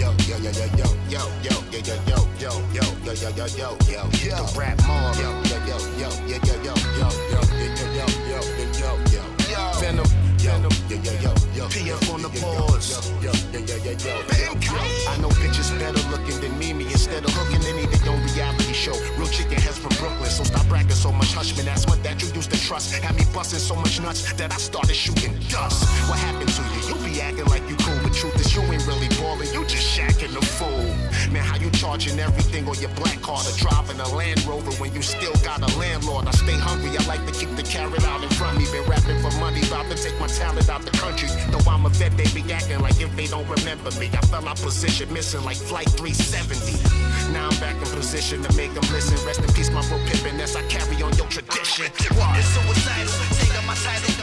The rap mom. Venom. PF on the boards. I know bitches better looking than me. Instead of hooking anything on reality show. Real chicken heads from Brooklyn, so stop bragging so much. Hush, man, that's what that you used to trust. Had me busting so much nuts that I started shooting dust. What happened to you? You be acting like you cool, but truth is you ain't really ballin'. You just shacking the fool. Man, how you charging everything on your black card or driving a Land Rover when you still got a landlord? I stay hungry, I like to keep the carrot out in front of me. Been rapping for money, about to take my talent out the country. Though I'm a vet, they be acting like if they don't remember me. I fell out position, missing like flight 370. Now I'm back in position to make them listen. Rest in peace, my bro Pippin, as I carry on your tradition. It's suicidal, take up my title.